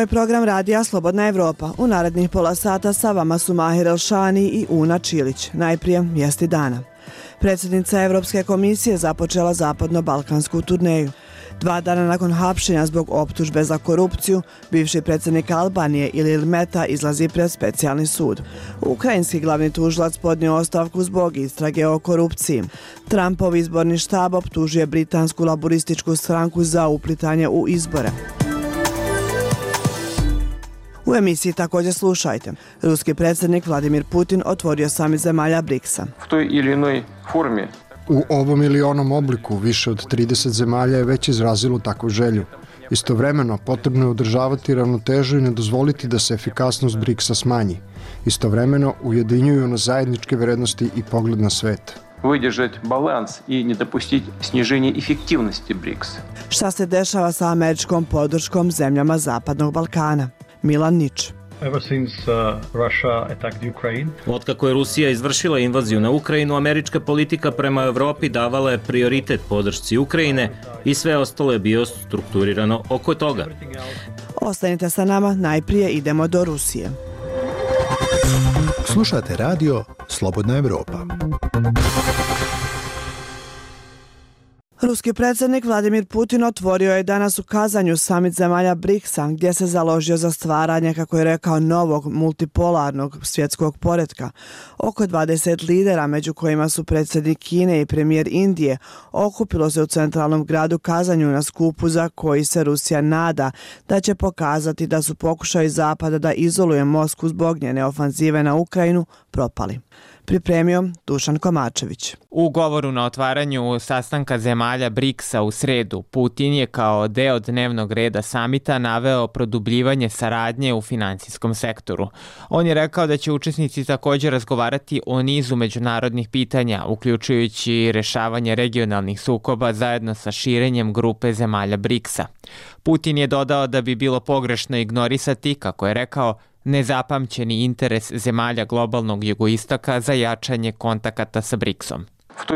je program radija Slobodna Evropa. U narednih pola sata sa vama su Mahir Elšani i Una Čilić. Najprije vijesti dana. Predsjednica Evropske komisije započela zapadno-balkansku turneju. 2 dana nakon hapšenja zbog optužbe za korupciju, bivši predsjednik Albanije Ilir Meta izlazi pred specijalni sud. Ukrajinski glavni tužilac podnio ostavku zbog istrage o korupciji. Trumpov izborni štab optužuje britansku laborističku stranku za uplitanje u izbore. U emisiji također slušajte. Ruski predsjednik Vladimir Putin otvorio samit zemalja BRICS-a. U ovom ili onom obliku više od 30 zemalja je već izrazilo takvu želju. Istovremeno, potrebno je održavati ravnotežu i ne dozvoliti da se efikasnost BRICS-a smanji. Istovremeno, ujedinjuju na zajedničke vrednosti i pogled na svet. Выдержать баланс и не допустить снижения эффективности БРИКС. Šta se dešava sa američkom podrškom zemljama Zapadnog Balkana? Milan Nič. Otkako je Rusija izvršila invaziju na Ukrajinu, američka politika prema Evropi davala je prioritet podršci Ukrajine i sve ostalo je bio strukturirano oko toga. Ostanite sa nama, najprije idemo do Rusije. Slušate radio Slobodna Evropa. Ruski predsjednik Vladimir Putin otvorio je danas u Kazanju samit zemalja BRICS-a, gdje se založio za stvaranje, kako je rekao, novog multipolarnog svjetskog poretka. Oko 20 lidera, među kojima su predsjednik Kine i premijer Indije, okupilo se u centralnom gradu Kazanju na skupu za koji se Rusija nada da će pokazati da su pokušaji Zapada da izoluje Moskvu zbog njene ofanzive na Ukrajinu propali. Pripremio Dušan Komačević. U govoru na otvaranju sastanka zemalja BRICS-a u sredu, Putin je kao deo dnevnog reda samita naveo produbljivanje saradnje u finansijskom sektoru. On je rekao da će učesnici također razgovarati o nizu međunarodnih pitanja, uključujući rešavanje regionalnih sukoba zajedno sa širenjem grupe zemalja BRICS-a. Putin je dodao da bi bilo pogrešno ignorisati, kako je rekao, nezapamćeni interes zemalja globalnog jugoistoka za jačanje kontakata sa BRICS-om.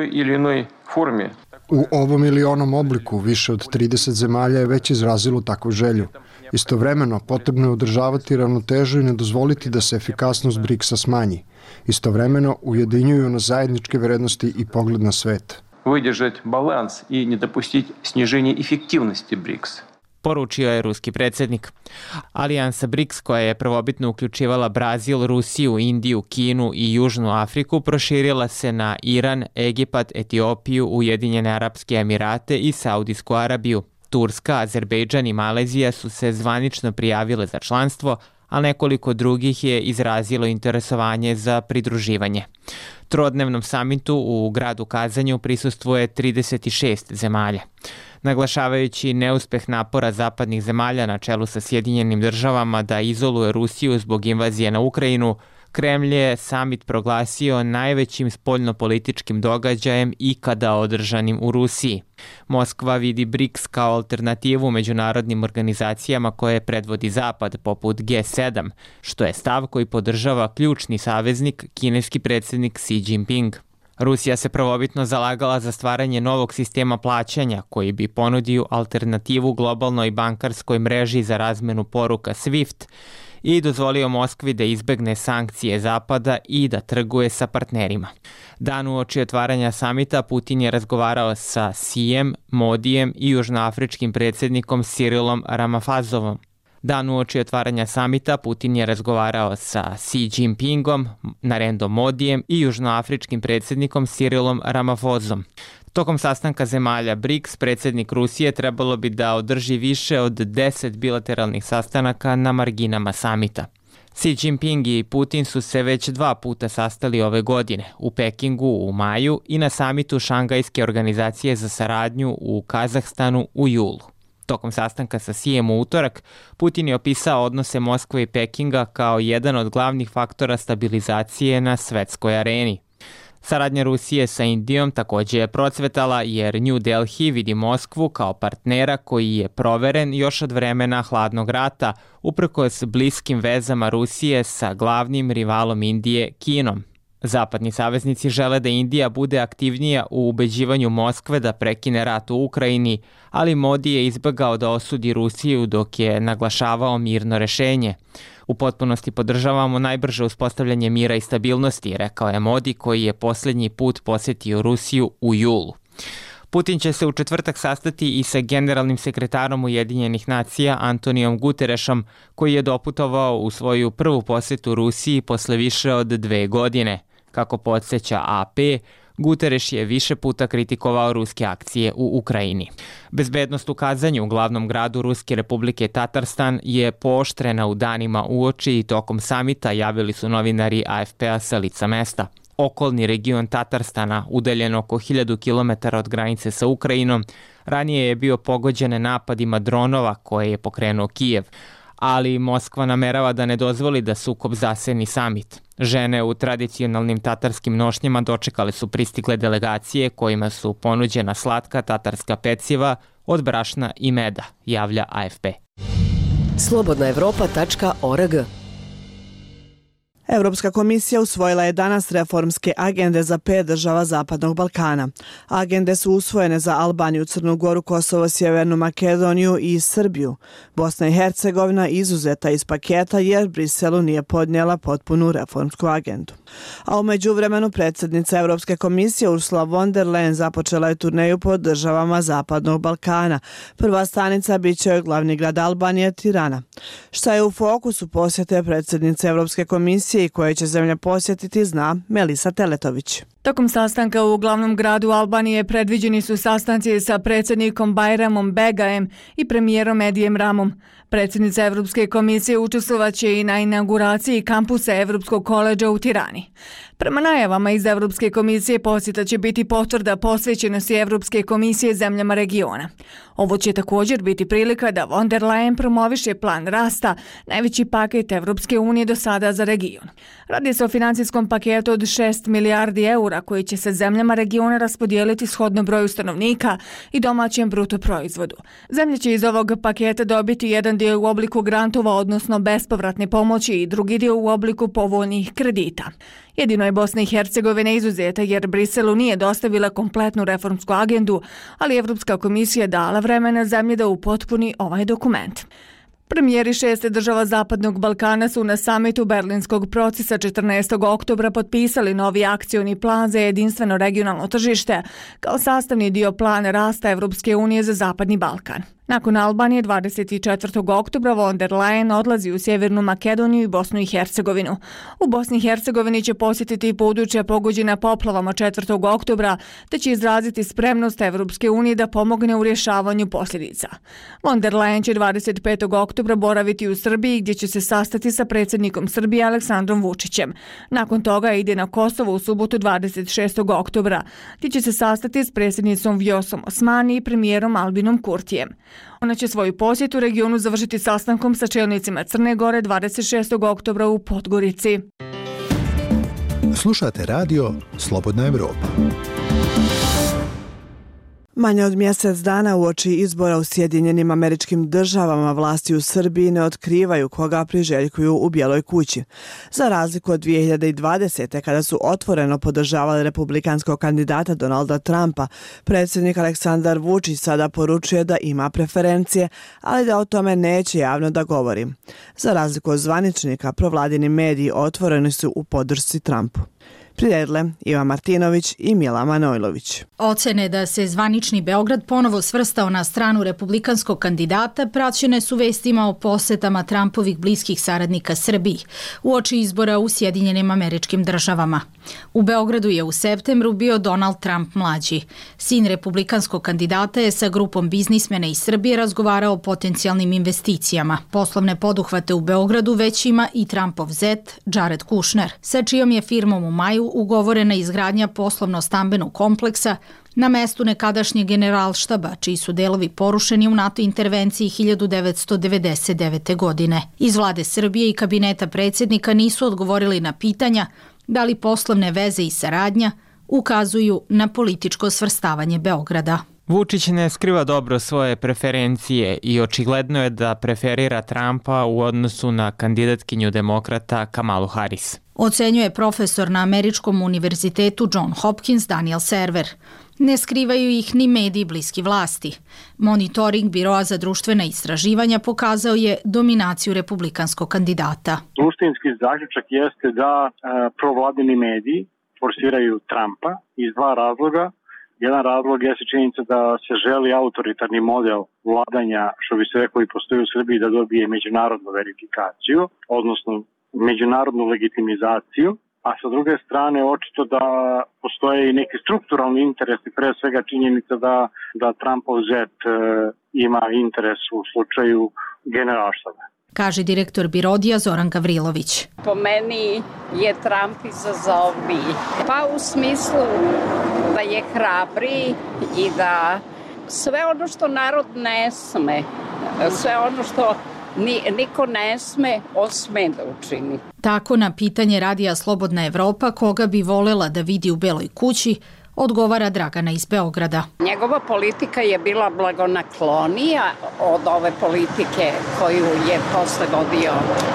U ovom ili onom obliku više od 30 zemalja je već izrazilo takvu želju. Istovremeno, potrebno je održavati ravnotežu i ne dozvoliti da se efikasnost BRICS-a smanji. Istovremeno, ujedinjuju na zajedničke vrednosti i pogled na svet. Выдержать баланс и не допустить снижения эффективности БРИКС. Poručio je ruski predsjednik. Alijansa BRICS, koja je prvobitno uključivala Brazil, Rusiju, Indiju, Kinu i Južnu Afriku, proširila se na Iran, Egipat, Etiopiju, Ujedinjene Arapske Emirate i Saudijsku Arabiju. Turska, Azerbejdžan i Malezija su se zvanično prijavile za članstvo, a nekoliko drugih je izrazilo interesovanje za pridruživanje. Trodnevnom samitu u gradu Kazanju prisustvuje 36 zemalja. Naglašavajući neuspeh napora zapadnih zemalja na čelu sa Sjedinjenim državama da izoluje Rusiju zbog invazije na Ukrajinu, Kremlj je samit proglasio najvećim spoljnopolitičkim događajem ikada održanim u Rusiji. Moskva vidi BRICS kao alternativu međunarodnim organizacijama koje predvodi Zapad, poput G7, što je stav koji podržava ključni saveznik, kineski predsjednik Xi Jinping. Rusija se prvobitno zalagala za stvaranje novog sistema plaćanja koji bi ponudio alternativu globalnoj bankarskoj mreži za razmenu poruka SWIFT i dozvolio Moskvi da izbegne sankcije Zapada i da trguje sa partnerima. Dan uoči otvaranja samita Putin je razgovarao sa Xijem, Modijem i južnoafričkim predsjednikom Cyrilom Ramafozovom. Dan uoči otvaranja samita Putin je razgovarao sa Xi Jinpingom, Narendom Modijem i južnoafričkim predsjednikom Cyrilom Ramaphosom. Tokom sastanka zemalja BRICS, predsjednik Rusije trebalo bi da održi više od 10 bilateralnih sastanaka na marginama samita. Xi Jinping i Putin su se već 2 puta sastali ove godine, u Pekingu u maju i na samitu Šangajske organizacije za saradnju u Kazahstanu u julu. Tokom sastanka sa Xijem u utorak, Putin je opisao odnose Moskve i Pekinga kao jedan od glavnih faktora stabilizacije na svetskoj areni. Saradnja Rusije sa Indijom također je procvetala jer New Delhi vidi Moskvu kao partnera koji je proveren još od vremena hladnog rata, uprkos bliskim vezama Rusije sa glavnim rivalom Indije, Kinom. Zapadni saveznici žele da Indija bude aktivnija u ubeđivanju Moskve da prekine rat u Ukrajini, ali Modi je izbegao da osudi Rusiju dok je naglašavao mirno rešenje. U potpunosti podržavamo najbrže uspostavljanje mira i stabilnosti, rekao je Modi, koji je posljednji put posjetio Rusiju u julu. Putin će se u četvrtak sastati i sa generalnim sekretarom Ujedinjenih nacija Antonijom Guterešom, koji je doputovao u svoju prvu posjetu Rusiji posle više od 2 godine. Kako podsjeća AP, Gutereš je više puta kritikovao ruske akcije u Ukrajini. Bezbednost u Kazanju, u glavnom gradu Ruske republike Tatarstan, je pooštrena u danima uoči i tokom samita, javili su novinari AFP-a sa lica mesta. Okolni region Tatarstana, udaljen oko 1000 km od granice sa Ukrajinom, ranije je bio pogođen napadima dronova koje je pokrenuo Kijev, ali Moskva namerava da ne dozvoli da sukob zaseni samit. Žene u tradicionalnim tatarskim nošnjama dočekale su pristigle delegacije kojima su ponuđena slatka tatarska peciva od brašna i meda, javlja AFP. Slobodnaevropa.org. Evropska komisija usvojila je danas reformske agende za 5 država Zapadnog Balkana. Agende su usvojene za Albaniju, Crnu Goru, Kosovo, Sjevernu Makedoniju i Srbiju. Bosna i Hercegovina izuzeta iz paketa jer Briselu nije podnijela potpunu reformsku agendu. A u međuvremenu predsjednica Evropske komisije Ursula von der Leyen započela je turneju po državama Zapadnog Balkana. Prva stanica bit će glavni grad Albanije, Tirana. Šta je u fokusu posjete predsjednice Evropske komisije i koje će zemlja posjetiti, zna Melisa Teletović. Tokom sastanka u glavnom gradu Albanije predviđeni su sastanci sa predsjednikom Bajramom Begajem i premijerom Edijem Ramom. Predsjednica Evropske komisije učestvovaće i na inauguraciji kampusa Evropskog koledža u Tirani. Prema najavama iz Evropske komisije posjeta će biti potvrda posvećenosti Evropske komisije zemljama regiona. Ovo će također biti prilika da von der Leyen promoviše plan rasta, najveći paket Evropske unije do sada za region. Radi se o financijskom paketu od 6 milijardi eura koji će se zemljama regiona raspodijeliti shodno broju stanovnika i domaćem bruto proizvodu. Zemlje će iz ovog paketa dobiti jedan dio u obliku grantova, odnosno bespovratne pomoći, i drugi dio u obliku povoljnih kredita. Jedino je Bosna i Hercegovina izuzeta jer Briselu nije dostavila kompletnu reformsku agendu, ali Evropska komisija dala vremena zemlji da upotpuni ovaj dokument. Premijeri 6 država Zapadnog Balkana su na samitu Berlinskog procesa 14. oktobra potpisali novi akcioni plan za jedinstveno regionalno tržište kao sastavni dio plana rasta Evropske unije za Zapadni Balkan. Nakon Albanije 24. oktobra von der Leyen odlazi u Sjevernu Makedoniju i Bosnu i Hercegovinu. U Bosni i Hercegovini će posjetiti područja pogođena poplavama 4. oktobra, te će izraziti spremnost Evropske unije da pomogne u rješavanju posljedica. Von der Leyen će 25. oktobra boraviti u Srbiji, gdje će se sastati sa predsjednikom Srbije Aleksandrom Vučićem. Nakon toga ide na Kosovo u subotu 26. oktobra, gdje će se sastati s predsjednicom Vjosom Osmani i premijerom Albinom Kurtijem. Ona će svoju posjet u regionu završiti sastankom sa čelnicima Crne Gore 26. oktobra u Podgorici. Slušate radio Slobodna Evropa. Manje od mjesec dana uoči izbora u Sjedinjenim Američkim Državama vlasti u Srbiji ne otkrivaju koga priželjkuju u Bijeloj kući. Za razliku od 2020. kada su otvoreno podržavali republikanskog kandidata Donalda Trumpa, predsjednik Aleksandar Vučić sada poručuje da ima preferencije, ali da o tome neće javno da govori. Za razliku od zvaničnika, provladini mediji otvoreni su u podršci Trumpu. Priredile Ivan Martinović i Mila Manojlović. Ocene da se zvanični Beograd ponovo svrstao na stranu republikanskog kandidata praćene su vestima o posetama Trumpovih bliskih saradnika Srbiji uoči izbora u Sjedinjenim Američkim Državama. U Beogradu je u septembru bio Donald Trump mlađi. Sin republikanskog kandidata je sa grupom biznismena iz Srbije razgovarao o potencijalnim investicijama. Poslovne poduhvate u Beogradu već ima i Trumpov zet Jared Kushner, sa čijom je firmom u maju ugovorena izgradnja poslovno-stambenog kompleksa na mestu nekadašnjeg generalštaba, čiji su delovi porušeni u NATO intervenciji 1999. godine. Iz vlade Srbije i kabineta predsjednika nisu odgovorili na pitanja da li poslovne veze i saradnja ukazuju na političko svrstavanje Beograda. Vučić ne skriva dobro svoje preferencije i očigledno je da preferira Trumpa u odnosu na kandidatkinju demokrata Kamalu Harris. Ocenjuje profesor na Američkom univerzitetu John Hopkins Daniel Server. Ne skrivaju ih ni mediji bliski vlasti. Monitoring Biroa za društvena istraživanja pokazao je dominaciju republikanskog kandidata. Suštinski zaključak jeste da provladini mediji forsiraju Trumpa iz dva razloga. Jedan razlog je činjenica da se želi autoritarni model vladanja, što bi se rekao i postoji u Srbiji, da dobije međunarodnu verifikaciju, odnosno međunarodnu legitimizaciju, a sa druge strane očito da postoje i neki strukturalni interesi, pre svega činjenica da Trumpov zet ima interes u slučaju generalštaba. Kaže direktor Birodija Zoran Gavrilović. Po meni je Trump izazovniji. Pa u smislu da je hrabriji i da sve ono što narod ne sme, sve ono što niko ne sme, osme da učini. Tako na pitanje radija Slobodna Evropa koga bi volela da vidi u Beloj kući, odgovara Dragana iz Beograda. Njegova politika je bila blagonaklonija od ove politike koju je posle vodio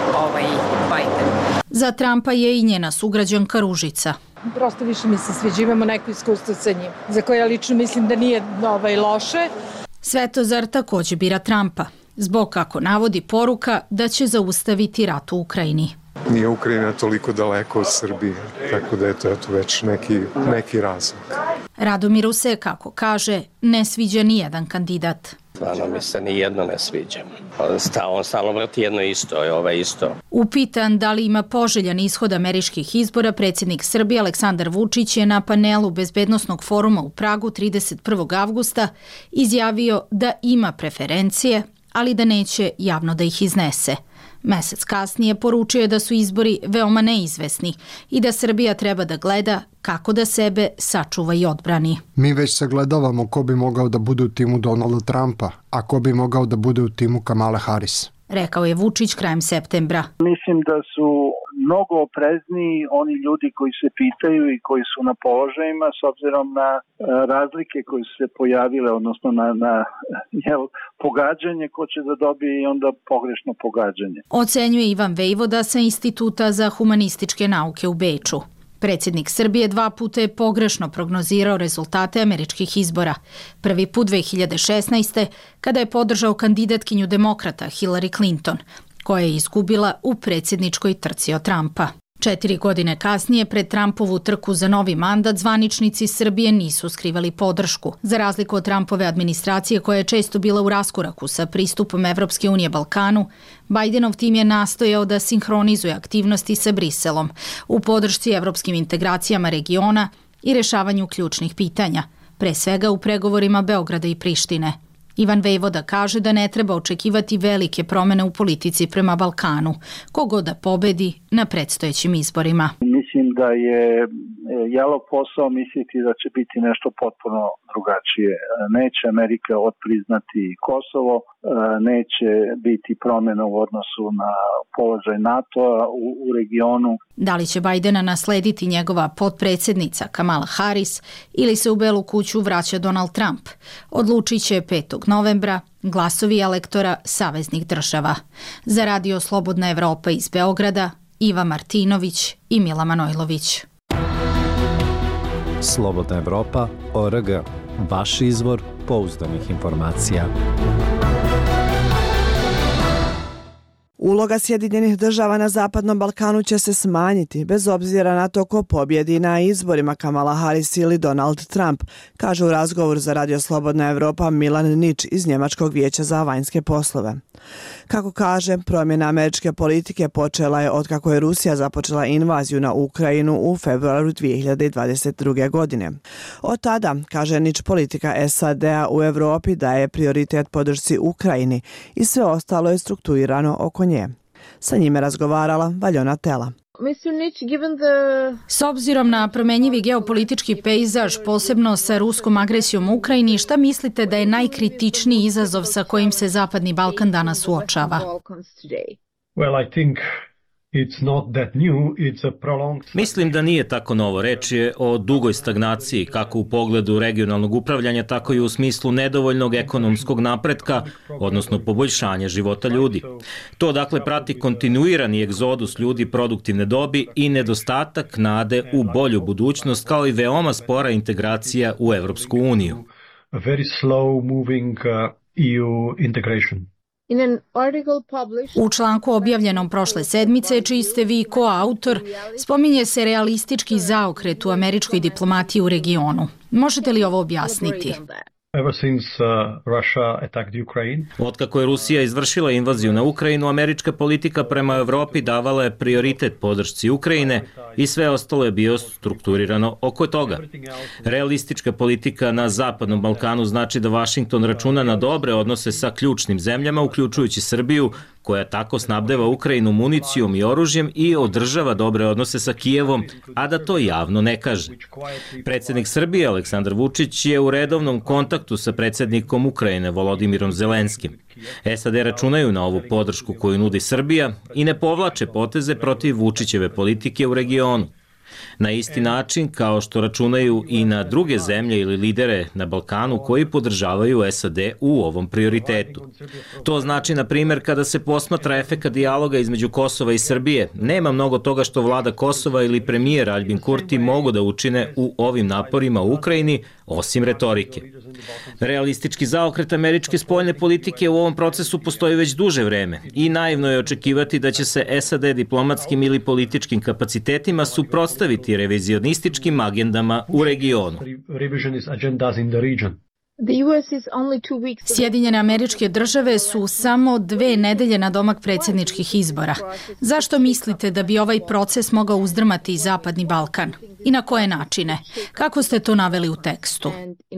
Biden. Za Trumpa je i njena sugrađanka Ružica. Prosto više mi se sviđa, imamo neko iskustvo sa njim, za koje ja lično mislim da nije loše. Svetozar takođe bira Trumpa, zbog kako navodi poruka da će zaustaviti rat u Ukrajini. Nije Ukrajina toliko daleko od Srbije, tako da je to već neki razlog. Radomiru se, kako kaže, ne sviđa ni jedan kandidat. Stvarno mi se ni jedno ne sviđa. On stalno vrti jedno isto, je ovaj isto. Upitan da li ima poželjan ishod američkih izbora, predsjednik Srbije Aleksandar Vučić je na panelu Bezbednosnog foruma u Pragu 31. avgusta izjavio da ima preferencije, ali da neće javno da ih iznese. Mesec kasnije poručio je da su izbori veoma neizvesni i da Srbija treba da gleda kako da sebe sačuva i odbrani. Mi već sagledavamo ko bi mogao da bude u timu Donalda Trumpa, a ko bi mogao da bude u timu Kamale Harris. Rekao je Vučić krajem septembra. Mislim da su mnogo oprezniji oni ljudi koji se pitaju i koji su na položajima s obzirom na razlike koje su se pojavile, odnosno na pogađanje ko će da dobije i onda pogrešno pogađanje. Ocenjuje Ivan Vejvoda sa Instituta za humanističke nauke u Beču. Predsjednik Srbije 2 puta je pogrešno prognozirao rezultate američkih izbora. Prvi put 2016. kada je podržao kandidatkinju demokrata Hillary Clinton, koja je izgubila u predsjedničkoj trci od Trumpa. 4 godine kasnije, pred Trumpovu trku za novi mandat, zvaničnici Srbije nisu skrivali podršku. Za razliku od Trumpove administracije, koja je često bila u raskoraku sa pristupom Evropske unije Balkanu, Bidenov tim je nastojao da sinhronizuje aktivnosti sa Briselom u podršci evropskim integracijama regiona i rešavanju ključnih pitanja, pre svega u pregovorima Beograda i Prištine. Ivan Vejvoda kaže da ne treba očekivati velike promene u politici prema Balkanu, kogod da pobedi na predstojećim izborima. Mislim da je jalov posao misliti da će biti nešto potpuno drugačije. Neće Amerika otpriznati Kosovo, neće biti promjena u odnosu na položaj NATO-a u regionu. Da li će Bajdena naslediti njegova potpredsjednica Kamala Harris ili se u Belu kuću vraća Donald Trump, odlučit će 5. novembra glasovi elektora saveznih država. Za Radio Slobodna Evropa iz Beograda, Iva Martinović i Mila Manojlović. Slobodna Evropa.org. Vaš izvor pouzdanih informacija. Uloga Sjedinjenih država na Zapadnom Balkanu će se smanjiti, bez obzira na to ko pobjedi na izborima Kamala Harris ili Donald Trump, kaže u razgovoru za Radio Slobodna Evropa Milan Nič iz Njemačkog vijeća za vanjske poslove. Kako kaže, promjena američke politike počela je otkako je Rusija započela invaziju na Ukrajinu u februaru 2022. godine. Od tada, kaže Nič, politika SAD-a u Evropi daje prioritet podršci Ukrajini i sve ostalo je strukturirano oko nje. Sa njime razgovarala Valjona Tela. S obzirom na promenjivi geopolitički pejzaž, posebno sa ruskom agresijom u Ukrajini, šta mislite da je najkritičniji izazov sa kojim se Zapadni Balkan danas suočava? Mislim da nije tako novo. Reč je o dugoj stagnaciji, kako u pogledu regionalnog upravljanja, tako i u smislu nedovoljnog ekonomskog napretka, odnosno poboljšanja života ljudi. To dakle prati kontinuirani egzodus ljudi produktivne dobi i nedostatak nade u bolju budućnost, kao i veoma spora integracija u Evropsku uniju. U članku objavljenom prošle sedmice, čiji ste vi koautor, spominje se realistički zaokret u američkoj diplomatiji u regionu. Možete li ovo objasniti? Otkako je Rusija izvršila invaziju na Ukrajinu, američka politika prema Evropi davala je prioritet podršci Ukrajine i sve ostalo je bio strukturirano oko toga. Realistička politika na Zapadnom Balkanu znači da Vašington računa na dobre odnose sa ključnim zemljama, uključujući Srbiju, koja tako snabdeva Ukrajinu municijom i oružjem i održava dobre odnose sa Kijevom, a da to javno ne kaže. Predsjednik Srbije Aleksandar Vučić je u redovnom kontaktu sa predsjednikom Ukrajine Volodimirom Zelenskim. SAD računaju na ovu podršku koju nudi Srbija i ne povlače poteze protiv Vučićeve politike u regionu. Na isti način kao što računaju i na druge zemlje ili lidere na Balkanu koji podržavaju SAD u ovom prioritetu. To znači, na primjer, kada se posmatra efekat dijaloga između Kosova i Srbije, nema mnogo toga što vlada Kosova ili premijer Aljbin Kurti mogu da učine u ovim naporima u Ukrajini, osim retorike. Realistički zaokret američke spoljne politike u ovom procesu postoji već duže vreme i naivno je očekivati da će se SAD diplomatskim ili političkim kapacitetima suprotstaviti revizionističkim agendama u regionu. Sjedinjene Američke Države su samo 2 nedelje na domak predsjedničkih izbora. Zašto mislite da bi ovaj proces mogao uzdrmati Zapadni Balkan? I na koje načine? Kako ste to naveli u tekstu?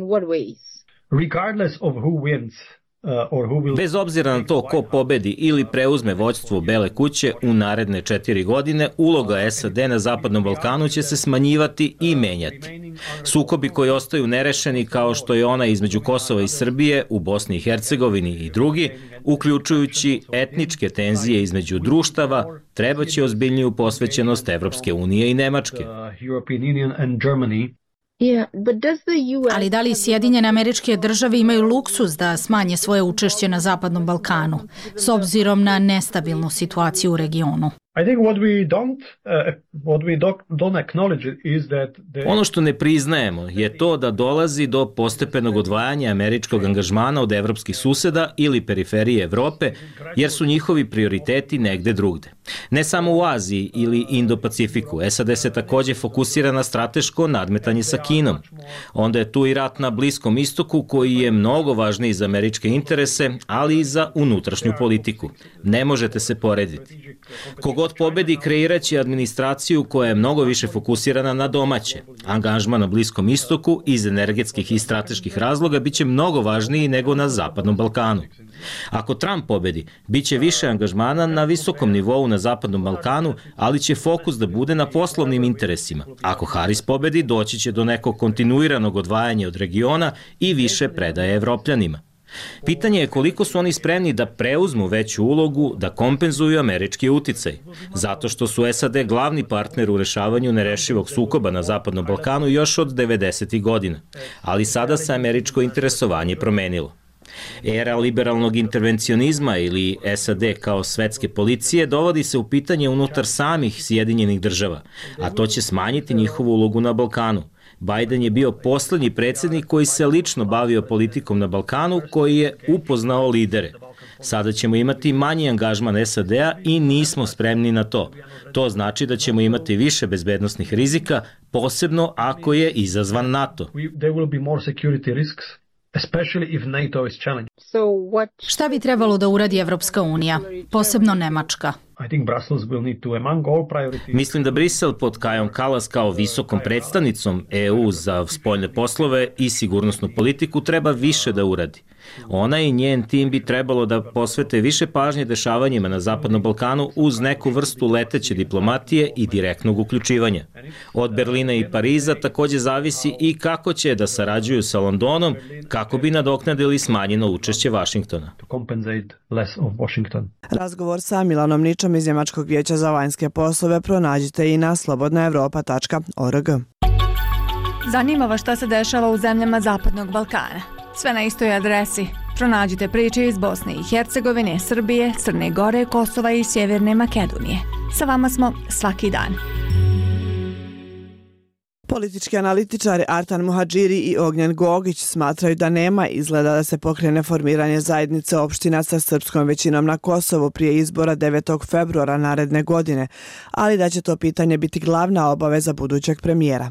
Bez obzira na to ko pobedi ili preuzme vođstvo Bele kuće u naredne 4 godine, uloga SAD na Zapadnom Balkanu će se smanjivati i menjati. Sukobi koji ostaju nerešeni, kao što je ona između Kosova i Srbije, u Bosni i Hercegovini i drugi, uključujući etničke tenzije između društava, trebaće ozbiljniju posvećenost Evropske unije i Nemačke. Ali da li Sjedinjene Američke Države imaju luksuz da smanje svoje učešće na Zapadnom Balkanu, s obzirom na nestabilnu situaciju u regionu? Ono što ne priznajemo je to da dolazi do postepenog odvajanja američkog angažmana od evropskih suseda ili periferije Evrope, jer su njihovi prioriteti negde drugde. Ne samo u Aziji ili Indo-Pacifiku, SAD se takođe fokusira na strateško nadmetanje sa Kinom. Onda je tu i rat na Bliskom istoku, koji je mnogo važniji za američke interese, ali i za unutrašnju politiku. Ne možete se porediti. Kogod pobedi kreiraće administraciju koja je mnogo više fokusirana na domaće. Angažman na Bliskom istoku iz energetskih i strateških razloga biće mnogo važniji nego na Zapadnom Balkanu. Ako Trump pobedi, biće više angažmana na visokom nivou na Zapadnom Balkanu, ali će fokus da bude na poslovnim interesima. Ako Harris pobedi, doći će do nekog kontinuiranog odvajanja od regiona i više predaje Evropljanima. Pitanje je koliko su oni spremni da preuzmu veću ulogu, da kompenzuju američki uticaj, zato što su SAD glavni partner u rešavanju nerešivog sukoba na Zapadnom Balkanu još od 90. godina, ali sada se američko interesovanje promenilo. Era liberalnog intervencionizma ili SAD kao svetske policije dovodi se u pitanje unutar samih Sjedinjenih Država, a to će smanjiti njihovu ulogu na Balkanu. Biden je bio poslednji predsjednik koji se lično bavio politikom na Balkanu, koji je upoznao lidere. Sada ćemo imati manji angažman SAD-a i nismo spremni na to. To znači da ćemo imati više bezbednosnih rizika, posebno ako je izazvan NATO. Šta bi trebalo da uradi Evropska unija, posebno Nemačka? Mislim da Brisel pod Kajom Kallas kao visokom predstavnicom EU za spoljne poslove i sigurnosnu politiku treba više da uradi. Ona i njen tim bi trebalo da posvete više pažnje dešavanjima na Zapadnom Balkanu uz neku vrstu leteće diplomatije i direktnog uključivanja. Od Berlina i Pariza takođe zavisi i kako će da sarađuju sa Londonom kako bi nadoknadili smanjeno učešće Vašingtona. Razgovor sa Milanom Ničom izvješćem iz Njemačkog vijeća za vanjske poslove pronađite i na slobodnaevropa.org. Zanima vas šta se dešava u zemljama Zapadnog Balkana. Sve na istoj adresi. Pronađite priče iz Bosne i Hercegovine, Srbije, Crne Gore, Kosova i Sjeverne Makedonije. Sa vama smo svaki dan. Politički analitičari Artan Muhadžiri i Ognjen Gogić smatraju da nema izgleda da se pokrene formiranje zajednice opština sa srpskom većinom na Kosovu prije izbora 9. februara naredne godine, ali da će to pitanje biti glavna obaveza budućeg premijera.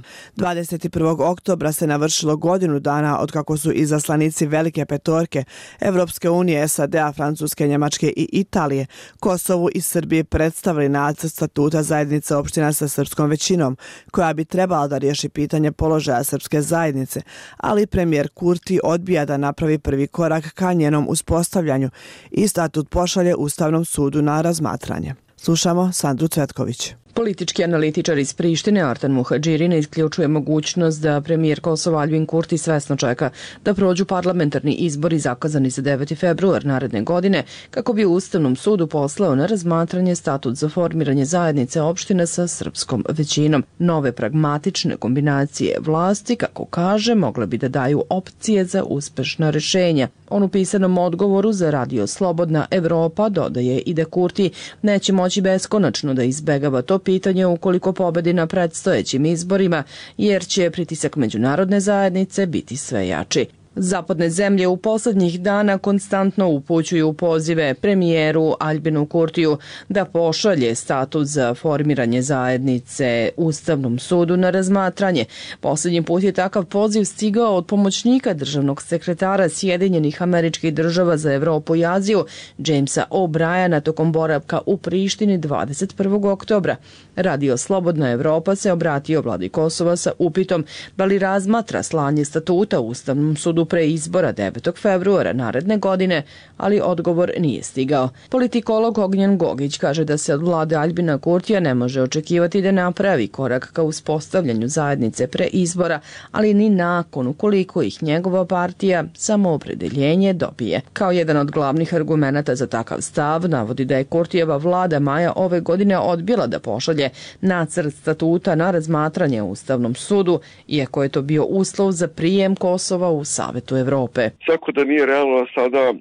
21. oktobra se navršilo godinu dana od kako su izaslanici Velike petorke Evropske unije, SAD-a, Francuske, Njemačke i Italije Kosovu i Srbiji predstavili nacrt statuta zajednice opština sa srpskom većinom, koja bi trebala da riješi pitanje položaja srpske zajednice, ali premijer Kurti odbija da napravi prvi korak ka njenom uspostavljanju i statut pošalje Ustavnom sudu na razmatranje. Slušamo Sandru Cvetković. Politički analitičar iz Prištine Artan Muhadžiri ne isključuje mogućnost da premijer Kosova Aljbin Kurti svesno čeka da prođu parlamentarni izbori zakazani za 9. februar naredne godine kako bi Ustavnom sudu poslao na razmatranje statut za formiranje zajednice opština sa srpskom većinom. Nove pragmatične kombinacije vlasti, kako kaže, mogle bi da daju opcije za uspešna rešenja. On u pisanom odgovoru za radio Slobodna Evropa dodaje i da Kurti neće moći beskonačno da izbegava to pitanje ukoliko pobedi na predstojećim izborima, jer će pritisak međunarodne zajednice biti sve jači. Zapadne zemlje u poslednjih dana konstantno upućuju pozive premijeru Aljbinu Kurtiju da pošalje statut za formiranje zajednice Ustavnom sudu na razmatranje. Posljednji put je takav poziv stigao od pomoćnika državnog sekretara Sjedinjenih Američkih Država za Evropu i Aziju, Jamesa O'Briana, tokom boravka u Prištini 21. oktobra. Radio Slobodna Evropa se obratio vladi Kosova sa upitom da li razmatra slanje statuta Ustavnom sudu pre izbora 9. februara naredne godine, ali odgovor nije stigao. Politikolog Ognjen Gogić kaže da se od vlade Aljbina Kurtija ne može očekivati da napravi korak ka uspostavljanju zajednice pre izbora, ali ni nakon ukoliko ih njegova partija Samoopredeljenje dobije. Kao jedan od glavnih argumenata za takav stav navodi da je Kurtijeva vlada maja ove godine odbila da pošalje nacrt statuta na razmatranje u Ustavnom sudu, iako je to bio uslov za prijem Kosova u Savetu Evrope. Svako da nije realno sada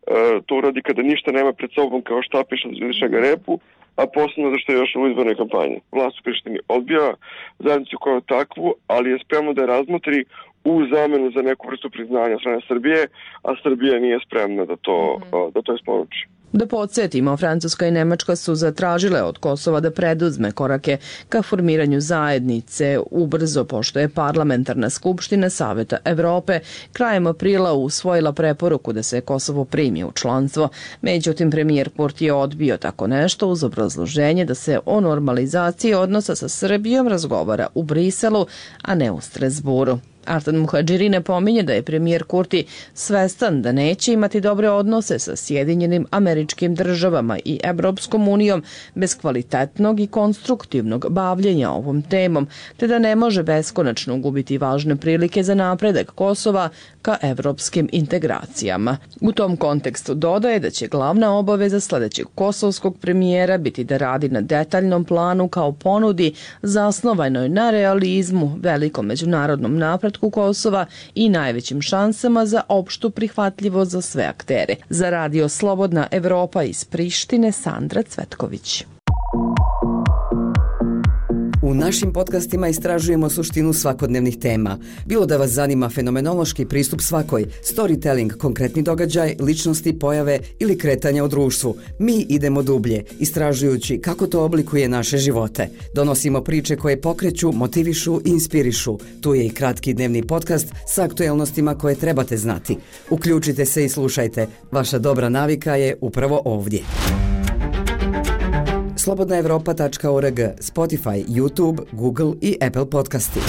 to uradi kada ništa nema pred sobom kao štapiš od izvršega repu, a posebno zašto je još u izbornoj kampanji. Vlast u Prištini odbija zajednicu kao takvu, ali je spremno da je razmotri u zamenu za neku vrstu priznanja strane Srbije, a Srbija nije spremna da to isporuči. Da podsjetimo, Francuska i Nemačka su zatražile od Kosova da preduzme korake ka formiranju zajednice ubrzo, pošto je parlamentarna skupština Saveta Evrope krajem aprila usvojila preporuku da se Kosovo primi u članstvo. Međutim, premijer Kurti je odbio tako nešto uz obrazloženje da se o normalizaciji odnosa sa Srbijom razgovara u Briselu, a ne u Strasburu. Artan Muhadžiri ne pominje da je premijer Kurti svestan da neće imati dobre odnose sa Sjedinjenim Američkim Državama i Evropskom unijom bez kvalitetnog i konstruktivnog bavljenja ovom temom, te da ne može beskonačno gubiti važne prilike za napredak Kosova ka evropskim integracijama. U tom kontekstu dodaje da će glavna obaveza sledećeg kosovskog premijera biti da radi na detaljnom planu kao ponudi zasnovanoj na realizmu, velikom međunarodnom napretku Kosova i najvećim šansama za opštu prihvatljivost za sve aktere. Za radio Slobodna Evropa iz Prištine, Sandra Cvetković. U našim podcastima istražujemo suštinu svakodnevnih tema. Bilo da vas zanima fenomenološki pristup svakoj, storytelling, konkretni događaj, ličnosti, pojave ili kretanja u društvu, mi idemo dublje, istražujući kako to oblikuje naše živote. Donosimo priče koje pokreću, motivišu i inspirišu. Tu je i kratki dnevni podcast sa aktuelnostima koje trebate znati. Uključite se i slušajte. Vaša dobra navika je upravo ovdje. slobodnaevropa.org, Spotify, YouTube, Google i Apple podcasti.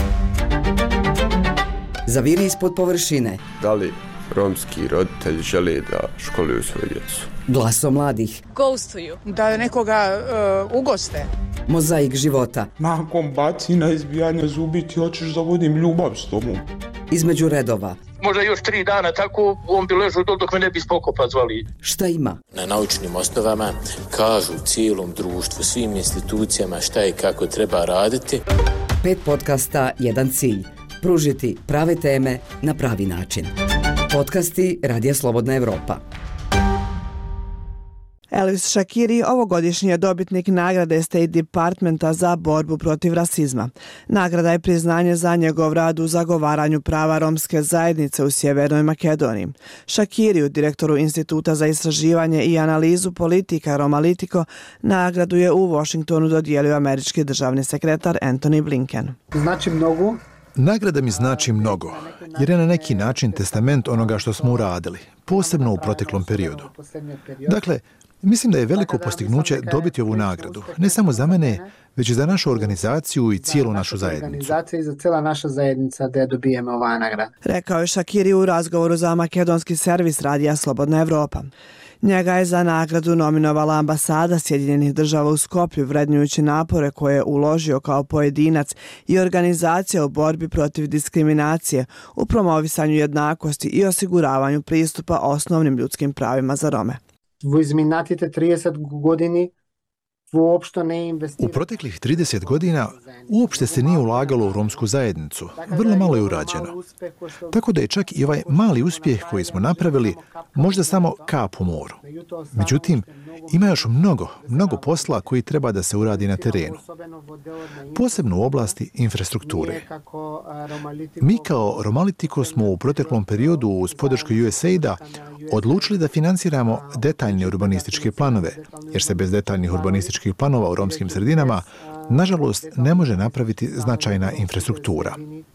Zaviri ispod površine. Da li romski roditelji žele da školuju svoju djecu? Glaso mladih. Ghostuju. Da nekoga ugoste. Mozaik života. Nakon bacina izbijanja zubi ti hoćeš da vodim ljubav s tobom. Između redova. možda još 3 dana tako, on bi ležao dok me ne bi Spokopa zvali. Šta ima? Na naučnim osnovama kažu cijelom društvu, svim institucijama šta i kako treba raditi. 5 podcasta, jedan cilj. Pružiti prave teme na pravi način. Podcasti Radija Slobodna Evropa. Elvis Shakiri ovogodišnji je dobitnik nagrade State Departmenta za borbu protiv rasizma. Nagrada je priznanje za njegov rad u zagovaranju prava romske zajednice u Sjevernoj Makedoniji. Shakiriju, direktoru Instituta za istraživanje i analizu politika Romalitico, nagradu je u Washingtonu dodijelio američki državni sekretar Antony Blinken. Znači mnogo. Nagrada mi znači mnogo, jer je na neki način testament onoga što smo uradili, posebno u proteklom periodu. Dakle, mislim da je veliko postignuće dobiti ovu nagradu, ne samo za mene, već i za našu organizaciju i cijelu našu zajednicu. I za cijela naša zajednica da dobijemo ova nagrada. Rekao je Shakiri u razgovoru za makedonski servis Radija Slobodna Evropa. Njega je za nagradu nominovala ambasada Sjedinjenih država u Skoplju, vrednujući napore koje je uložio kao pojedinac i organizacija u borbi protiv diskriminacije, u promovisanju jednakosti i osiguravanju pristupa osnovnim ljudskim pravima za Rome. U izminatite 30 godini uopšte ne investiramo. U proteklih 30 godina uopšte se nije ulagalo u romsku zajednicu. Vrlo malo je urađeno. Tako da je čak i ovaj mali uspjeh koji smo napravili možda samo kap u moru. Međutim, ima još mnogo posla koji treba da se uradi na terenu. Posebno u oblasti infrastrukture. Mi kao Romalitico smo u proteklom periodu uz podršku USAID-a odlučili da financiramo detaljne urbanističke planove, jer se bez detaljnih urbanističkih planova u romskim sredinama, nažalost, ne može napraviti značajna infrastruktura.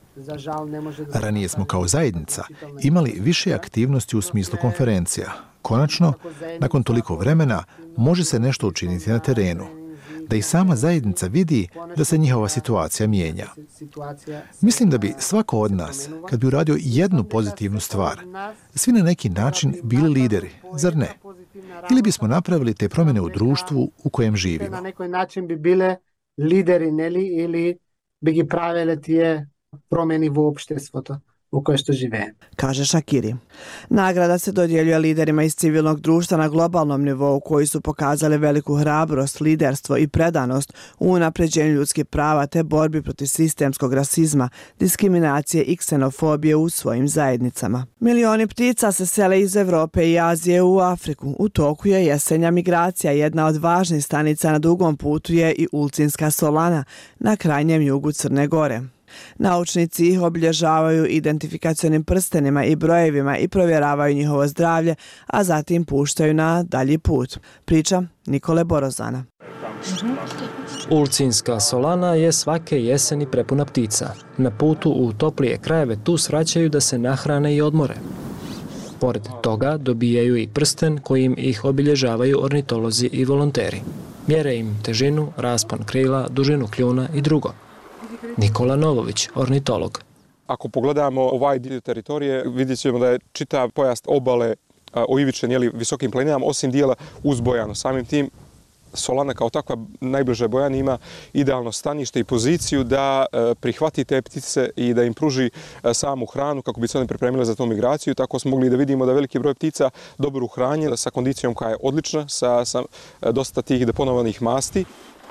Ranije smo kao zajednica imali više aktivnosti u smislu konferencija. Konačno, nakon toliko vremena, može se nešto učiniti na terenu, da i sama zajednica vidi da se njihova situacija mijenja. Mislim da bi svako od nas, kad bi uradio jednu pozitivnu stvar, svi na neki način bili lideri, zar ne? Ili bismo napravili te promjene u društvu u kojem živimo. Na neki način bi bile lideri, ili bi gi pravile tije promjeni u opštestvu u kojoj što žive. Kaže Shakiri. Nagrada se dodjeljuje liderima iz civilnog društva na globalnom nivou koji su pokazali veliku hrabrost, liderstvo i predanost u unapređenju ljudskih prava te borbi protiv sistemskog rasizma, diskriminacije i ksenofobije u svojim zajednicama. Milioni ptica se sele iz Evrope i Azije u Afriku. U toku je jesenja migracija. Jedna od važnih stanica na dugom putu je i Ulcinska solana na krajnjem jugu Crne Gore. Naučnici ih obilježavaju identifikacionim prstenima i brojevima i provjeravaju njihovo zdravlje, a zatim puštaju na dalji put. Priča Nikole Borozana. Ulcinska solana je svake jeseni prepuna ptica. Na putu u toplije krajeve tu svraćaju da se nahrane i odmore. Pored toga dobijaju i prsten kojim ih obilježavaju ornitolozi i volonteri. Mjere im težinu, raspon krila, dužinu kljuna i drugo. Nikola Novović, ornitolog. Ako pogledamo ovaj dio teritorije, vidjet ćemo da je čitav pojas obale oivičen visokim planinama, osim dijela uz Bojanu. Samim tim, solana kao takva najbliže Bojani ima idealno stanište i poziciju da prihvati te ptice i da im pruži samu hranu kako bi se one pripremile za tu migraciju. Tako smo mogli da vidimo da veliki broj ptica dobro uhranjen, sa kondicijom koja je odlična, sa dosta tih deponovanih masti.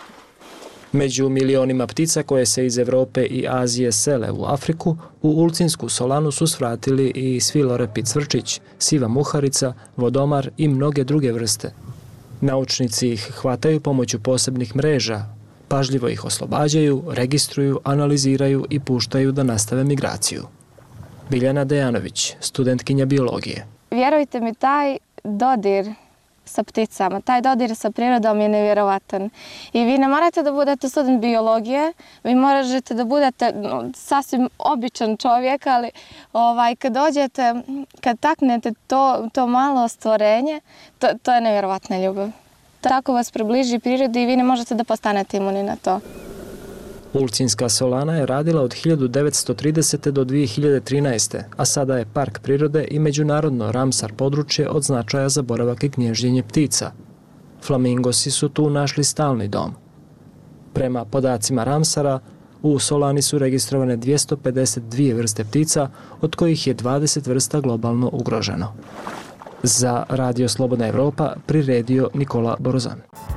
Među milionima ptica koje se iz Evrope i Azije sele u Afriku, u Ulcinsku solanu su svratili i svilorepit cvrčić, siva muharica, vodomar i mnoge druge vrste. Naučnici ih hvataju pomoću posebnih mreža, pažljivo ih oslobađaju, registruju, analiziraju i puštaju da nastave migraciju. Biljana Dejanović, studentkinja biologije. Vjerujte mi, taj dodir sa pticama, taj dodir sa prirodom je nevjerovatan. I vi ne morate da budete student biologije, vi možete da budete sasvim običan čovjek, ali kad dođete, kad taknete to malo stvorenje, to je nevjerovatna ljubav. Tako vas približi prirodi i vi ne možete da postanete imuni na to. Ulcinska solana je radila od 1930. do 2013. a sada je park prirode i međunarodno Ramsar područje od značaja za boravak i gnježđenje ptica. Flamingosi su tu našli stalni dom. Prema podacima Ramsara, U Solani su registrovane 252 vrste ptica, od kojih je 20 vrsta globalno ugroženo. Za Radio Slobodna Evropa priredio Nikola Borozan.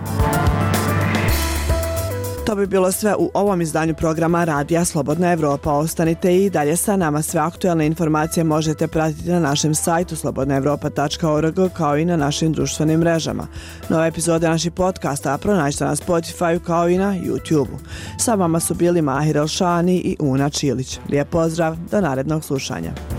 To bi bilo sve u ovom izdanju programa Radija Slobodna Evropa. Ostanite i dalje sa nama. Sve aktuelne informacije možete pratiti na našem sajtu slobodnaevropa.org kao i na našim društvenim mrežama. Nove epizode naših podcasta pronađite na Spotify kao i na YouTube-u. Sa vama su bili Mahir Elšani i Una Čilić. Lijep pozdrav, do narednog slušanja.